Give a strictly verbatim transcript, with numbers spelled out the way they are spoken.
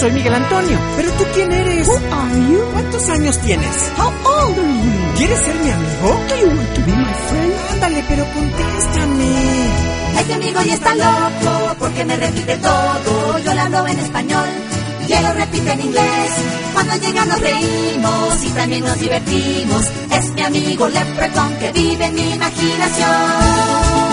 soy Miguel Antonio. ¿Pero tú quién eres? Who are you? ¿Cuántos años tienes? How old are you? ¿Quieres ser mi amigo? Do you want to be my friend? Ándale, pero contéstame. Este amigo ya está loco porque me repite todo. Yo le hablo en español y él lo repite en inglés. Cuando llega nos reímos y también nos divertimos. Es mi amigo Leprechaun que vive en mi imaginación.